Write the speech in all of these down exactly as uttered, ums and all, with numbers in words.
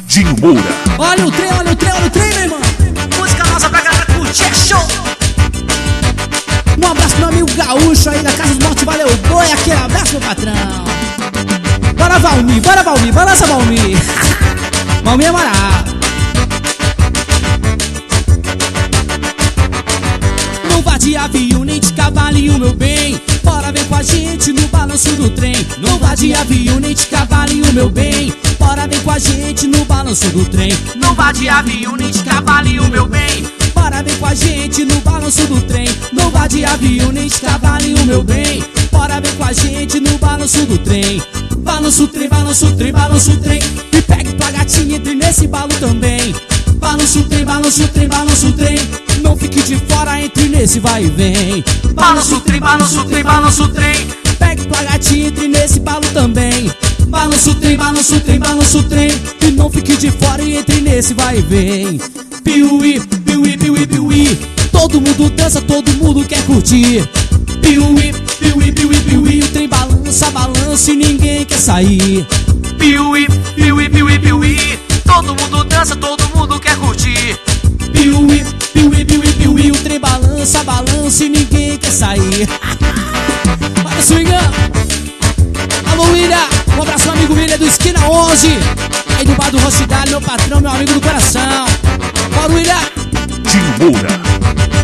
Dinho Moura. Olha o trem, olha o trem, olha o trem, meu irmão. Música nossa pra galera curtir, é show. Um abraço pro meu amigo Gaúcho aí da Casa do Norte, valeu boi, aquele abraço meu patrão. Bora Valmir, bora Valmir, balança Valmir. Valmir é mará. Não vá de avião nem de cavalinho, meu bem, bora ver com a gente no balanço do trem. Não vá de avião nem de cavalinho, meu bem, bora ver com a gente no balanço do trem. Não vá de avião nem de cavalinho, meu bem, bora ver com a gente no balanço do trem. Não vá de avião nem de cavalinho, meu bem, bora ver com a gente no balanço do trem. Balança o trem, balança o trem, balança o trem, e pegue tua gatinha, entre nesse balo também. Balança o trem, balança o trem, balança o trem, não fique de fora, entre nesse vai e vem. Balança o trem, balança o trem, balança o trem, pegue tua gatinha, entre nesse balo também. Balança o trem, balança o trem, balança o trem, e não fique de fora, e entre nesse vai e vem. Piuí, piuí, piuí, piuí, todo mundo dança, todo mundo quer curtir. Piuí, piuí, piuí, piuí, o trem balança, balança e ninguém quer sair. Piuí, piuí, piuí, piuí, todo mundo dança, todo mundo quer curtir. Piuí, piuí, piuí, piuí, o trem balança, balança e ninguém quer sair. Para swingar. Alô William, um abraço meu amigo William do Esquina onze, aí do bar do Rocidale, meu patrão, meu amigo do coração. Bora William. Dinho Moura.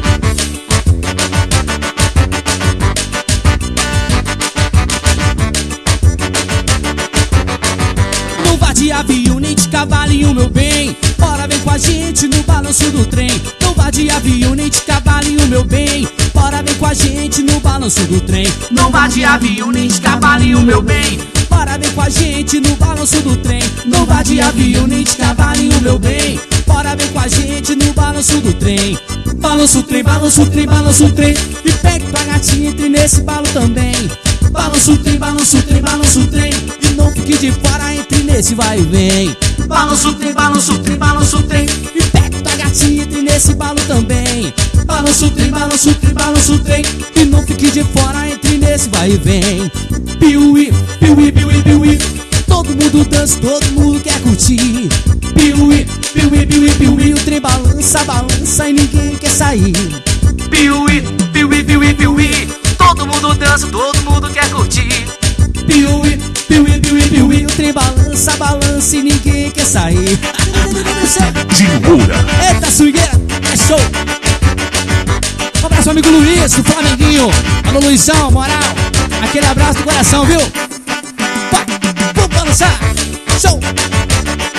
Não vá de avião nem de cavalinho, meu bem, bora vem com a gente no balanço do trem. Não vá de avião nem de cavalinho, meu bem, bora vem com a gente no balanço do trem. Não vá de avião nem de cavalinho, meu bem, bora vem com a gente no balanço do trem. Não vá de avião nem de cavalinho, meu bem, bora vem com a gente no balanço do trem. Balança o trem, balança o trem, balança o trem, e pegue tua gatinha, entre nesse balo também. Balança o trem, balança o trem, balança o trem, e não fique de fora, entre nesse vai e vem. Balança o trem, balança o trem, balança o trem, e pegue tua gatinha, entre nesse balo também. Balança o trem, balança o trem, balança o trem, e não fique de fora, entre nesse vai e vem. Piuí, piuí, piuí, piuí, todo mundo dança, todo mundo quer curtir. Piuí, piuí, piuí, piuí, o trem balança, balança e ninguém quer sair. Piuí, piuí, piuí, piuí, todo mundo dança, todo mundo quer curtir. Piuí, piuí, piuí, piuí, o trem balança, balança e ninguém quer sair. Dinho Moura. Eita swingueira, é show. Um abraço meu amigo Luiz, do Flamenguinho. Alô Luizão, moral, aquele abraço do coração, viu? Vai, vamos balançar, show.